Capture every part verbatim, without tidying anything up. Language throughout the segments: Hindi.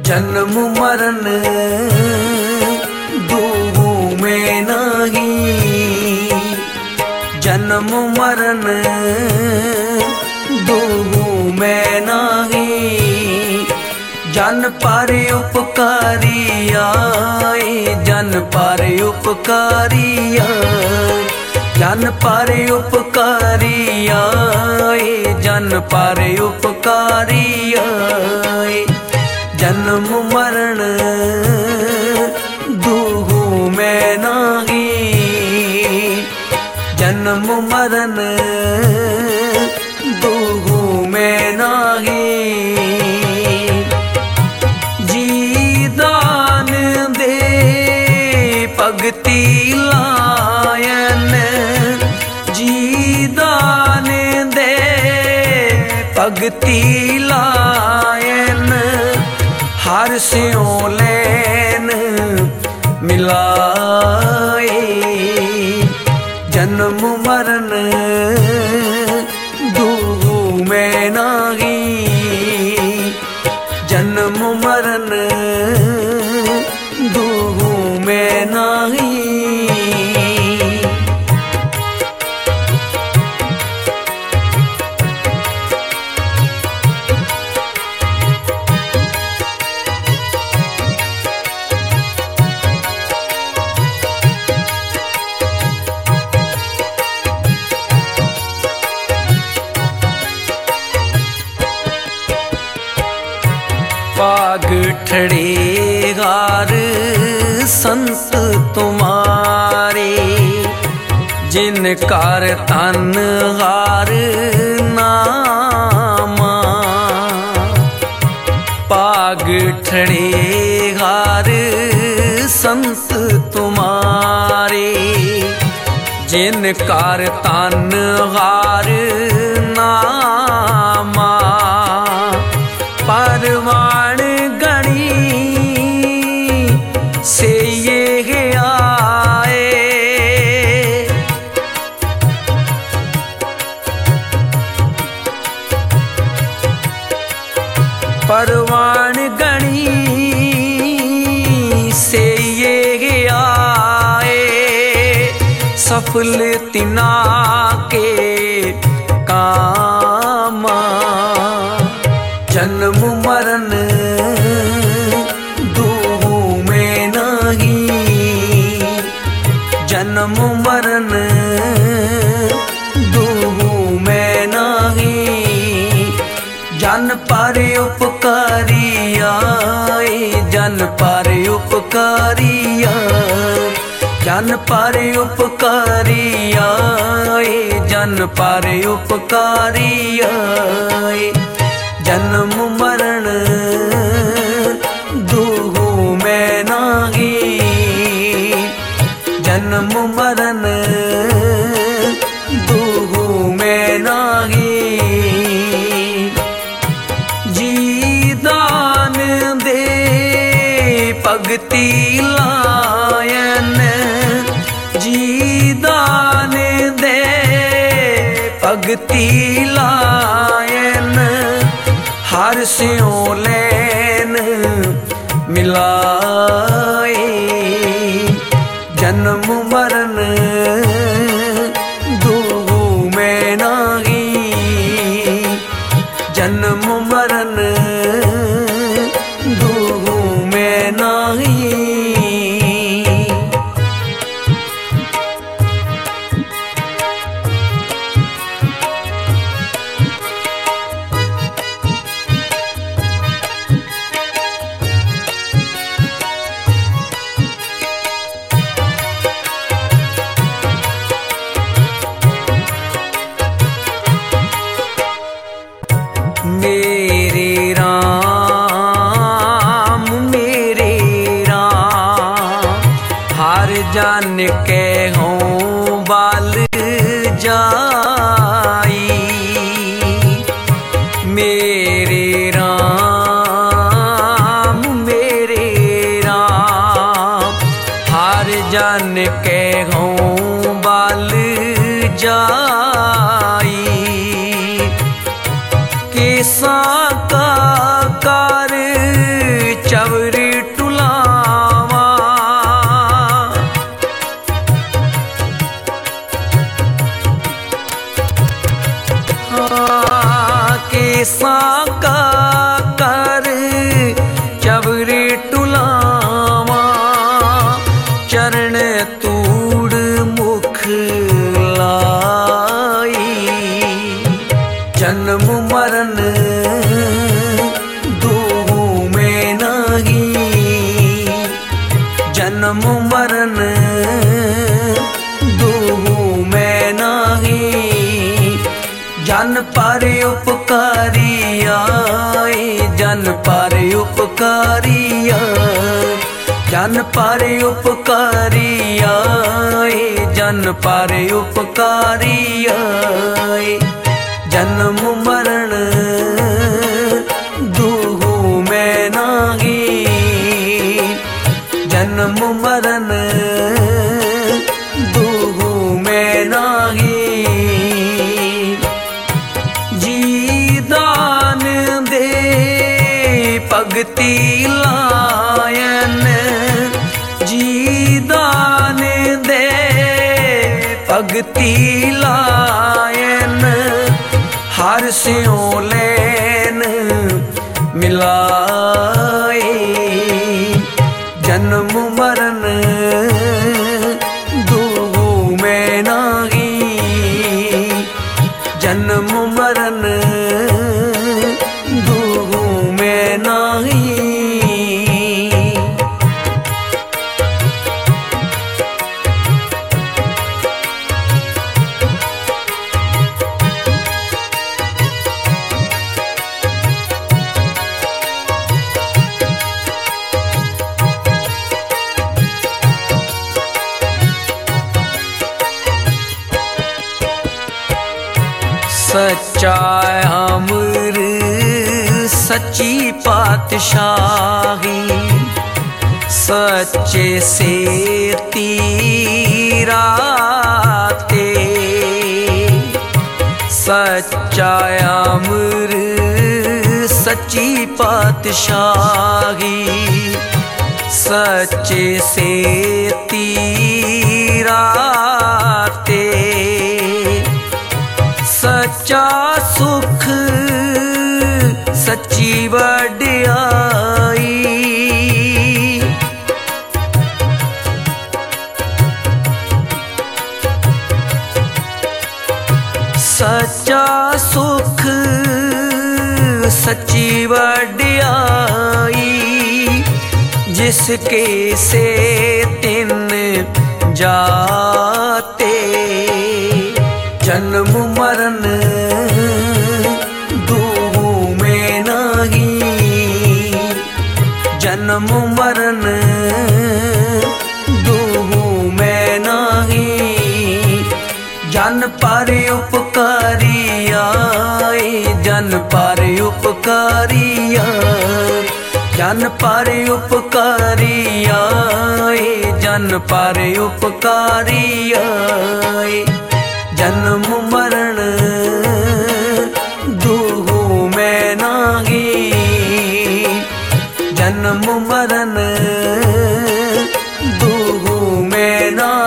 जन्म मरण दूहू में नहीं, जन्म मरण दूहू में नहीं। जन पर उपकारी आए, जन पर उपकारी आए, जन पर उपकारी आए, जन पर उपकारी आए। जन्म मरण दूहू में नाही, जन्म मरण दूहू में नाही। जी दान दे भगति लायन, जी दान दे भगति लायन। हर स्यों लैन मिलाए, जन्म मरण दूहू में नाही, जन्म मरण दूहू में नाही। पाग ठड़े गार संत तुम्हारे, जिन कार तन हार नामा। पाग ठड़े गार संत तुम्हारे, जिन कार तन हार नामा। परवान गणी से ये आए, परवान गणी से ये आए। सफल तिना के कामा, जन्म मरण दूहू में नहीं, जन्म मरण दूहू में नहीं। जन पर उपकारी आए, जन पर उपकारी आए, जन पर उपकारी आए, जन पर उपकारी आए। जन्म मरण दूहू में नाही, जन्म मरण दूहू में नाही। जी दान दे भगति लायन, जी दान दे भगति लायन। हर स्यों लैन मिलाए, जन्म मरण दूहू में नाही, जन्म मरण दूहू में नाही। मेरे राम मेरे राम, हर जान के हों बाल जाई। मेरे राम मेरे राम, हर जान के हों बाल जाई। केसा का कार चव साका कर चवरे टुलावा चरण तूड़ मुख लाई। जन्म मरण दूहु में नहीं, जन्म मरण दूहु में नहीं। जन पर उपकारी आए, जन पर उपकारी आए, जन पर उपकारी आए, जन पर उपकारी आए। जन्म मरण दूहु में नहीं, जन्म मरण दूहु में नहीं। जी दान दे भगति लायन, जी दान दे भगति लायन। हर स्यों लैन मिलाए। जन्म मरण दूहु में नहीं, जन्म मरण दूहु में नहीं। सच्चा अमर सच्ची पातशाही, सच्चे से तीराते। सच्चा अमर सच्ची पातशाही, सच्चे से तीराते। सच्चा सुख सच्ची वड्याई, सच्चा सुख सच्ची वड्याई। जिसके से तिन जाते। जन्म मरण दूहु में नहीं, जन्म मरण दूहु में नहीं। जन पर उपकारी आए, जन पर उपकारी आए, जन पर उपकारी आए, जन पर उपकारी आए। जन्म मरण दूहु में नहीं, जन्म मरण दूहु में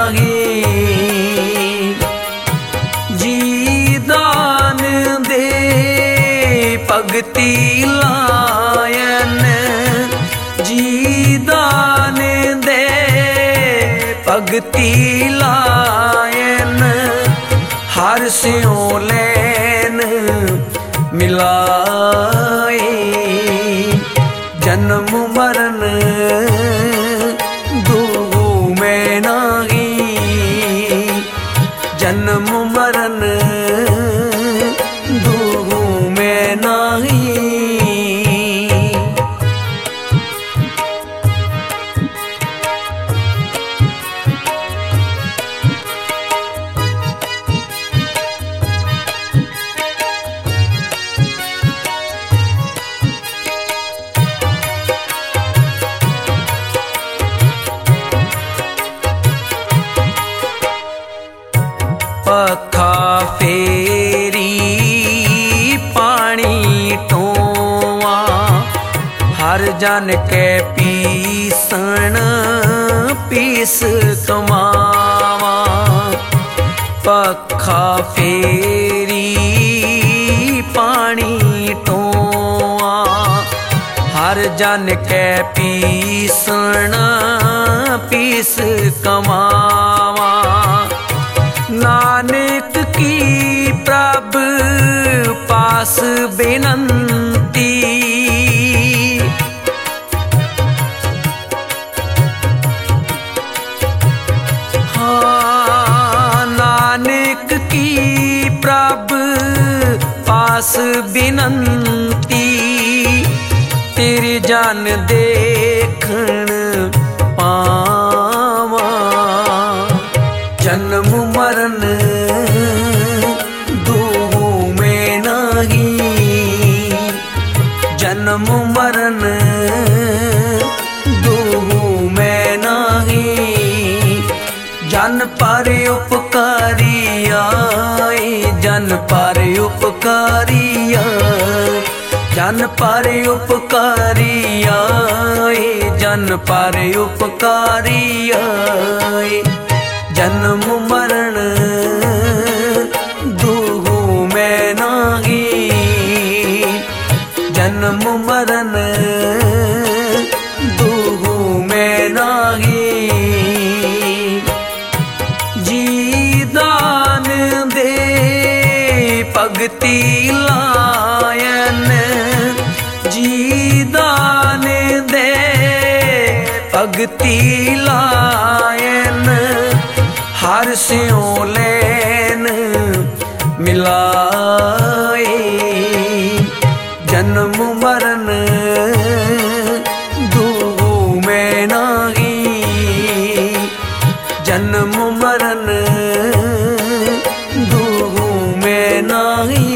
नहीं। जी दान दे भगति लायन, जी दान दे भगति लायन। हर स्यों लैन मिलाए। जन्म मरण दूहु में नहीं, जन्म मरण दूहु में नहीं। पखा फेरी पानी टोवा, हर जन के पीसन पीस कमावा। पखा फेरी पानी जन कै पीसण पीस कमावा। नानक की प्रभ पास बेनंती, हाँ नानक की प्रभ पास बेनंती। तेरी जान देखण पावा, जन्म मरण दूहु में नहीं, जन्म मरण दूहु में नहीं। जन पर उपकारी आए, जन पर उपकारी आए, जन पर उपकारी आए, जन पर उपकारी आए। जन्म मरण दूहु में नाही, जन्म मरण दूहु में नाही। जी दान दे भगति लायन, जी दान दे भगति लायन। हर स्यों लैन मिलाए, जन्म मरण दूहु में नाही, जन्म मरण दूहु में नाही।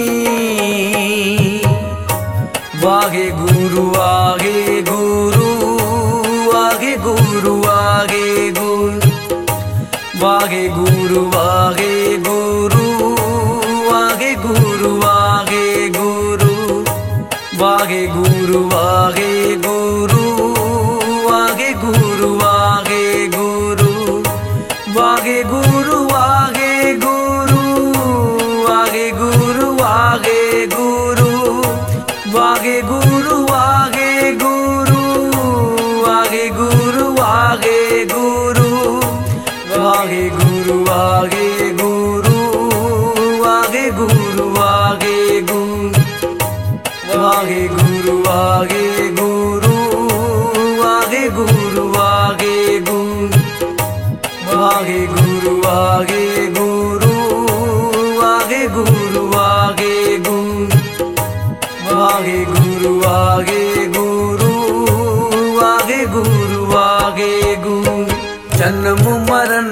वाहे गुरु आगे गुरु, आगे गुरु आगे गुरु, वाहे गुरु वाहे गुरु, वाहे गुरु वाहे गुरु, वाहे गुरु वाहे गुरु, वाहे गुरु वाहे गुरु, वाहे गुरु वाहे गुरु, वाहे गुरु वाहे गुरु, वाहे गुरु वाहे गुरु, वाहे गुरु वाहे गुरु, वाहे गुरु वाहे गुरु, वाहे गुरु वाहे गुरु, वाहे गुरु वाहे गुरु, वाहे गुरु वाहे गुरु, वाहे गुरु वाहे गुरु, वाहे गुरु वाहे गुरु, वाहे गुरु वाहे गुरु, वाहे गुरु वाहे गुरु। जन्म मरण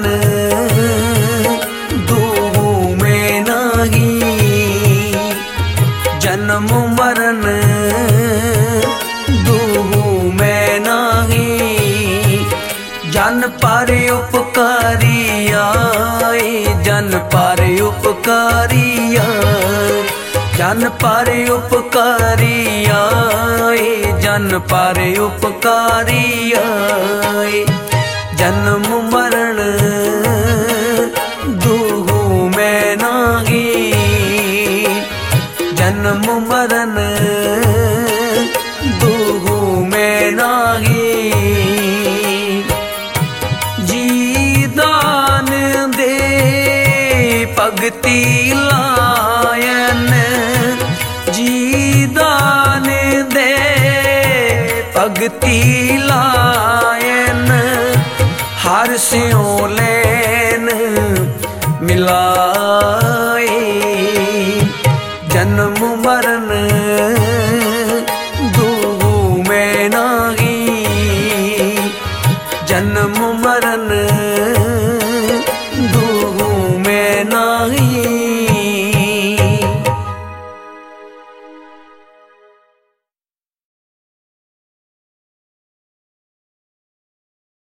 दूहु में नहीं, जन्म मरण दूहु में नहीं। जन पर उपकारी आए, जन पर उपकारी आए, जन पर उपकारी आए, जन पर उपकारी आए। जन्म मरण दूहु में नाही, जन्म मरण दूहु में नाही। जी दान दे भगति लायन, जी दान दे भगति लायन। हर स्यों लैन मिला